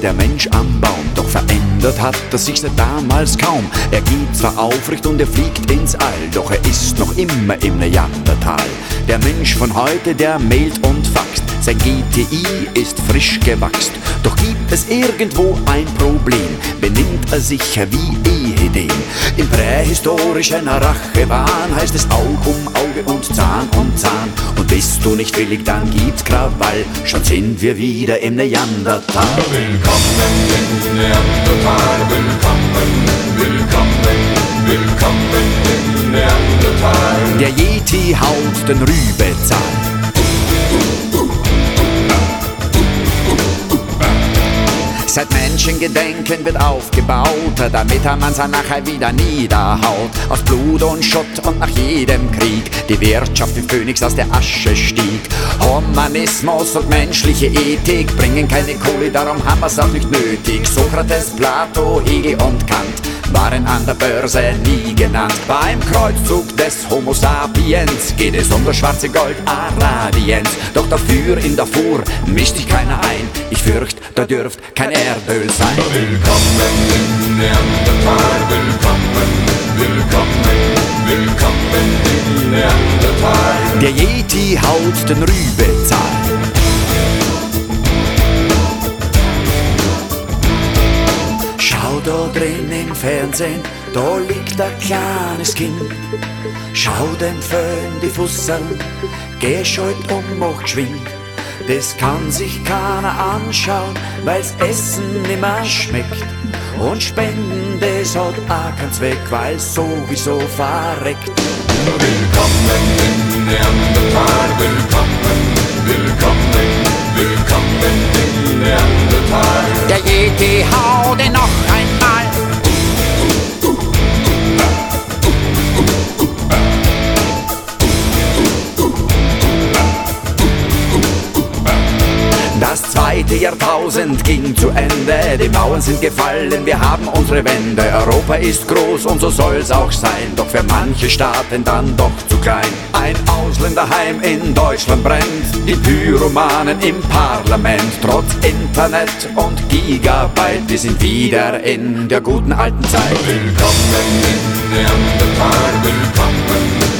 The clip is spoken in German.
der Mensch am Baum, doch verändert hat er sich seit damals kaum. Er geht zwar aufrecht und er fliegt ins All, doch er ist noch immer im Neandertal. Der Mensch von heute, der mailt und faxt, sein GTI ist frisch gewachst. Doch gibt es irgendwo ein Problem, benimmt er sich wie ehedem. Im prähistorischen Rachewahn heißt es Aug um Auge und Zahn um Zahn. Und bist du nicht willig, dann gibt's Krawall, schon sind wir wieder im Neandertal. Willkommen im Neandertal, willkommen, willkommen, willkommen im Neandertal. Der Yeti haut den Rübezahl. Seit Menschengedenken wird aufgebaut, damit er man sein nachher wieder niederhaut. Aus Blut und Schutt und nach jedem Krieg die Wirtschaft wie Phönix aus der Asche stieg. Humanismus und menschliche Ethik bringen keine Kohle, darum haben wir's auch nicht nötig. Sokrates, Plato, Hegel und Kant waren an der Börse nie genannt. Beim Kreuzzug des Homo sapiens geht es um das schwarze Gold Arabiens. Doch dafür in Darfur mischt sich keiner ein. Ich fürcht, da dürft kein Erdöl sein. Willkommen im Neandertal, willkommen, willkommen, willkommen im Neandertal. Der Yeti haut den Rübezahl. Schau da drin im Fernsehen, da liegt ein kleines Kind. Schau dem Föhn die Fusseln, geh schalt mach geschwind. Das kann sich keiner anschauen, weil's Essen nimmer schmeckt. Und Spenden, das hat auch keinen Zweck, weil's sowieso verreckt. Willkommen im Neandertal, willkommen, willkommen, willkommen im Neandertal. Der Yeti haude noch einmal. Das zweite Jahrtausend ging zu Ende, die Mauern sind gefallen, wir haben unsere Wende. Europa ist groß und so soll's auch sein, doch für manche Staaten dann doch zu klein. Ein Ausländerheim in Deutschland brennt, die Pyromanen im Parlament. Trotz Internet und Gigabyte, wir sind wieder in der guten alten Zeit. Willkommen im Neandertal, willkommen,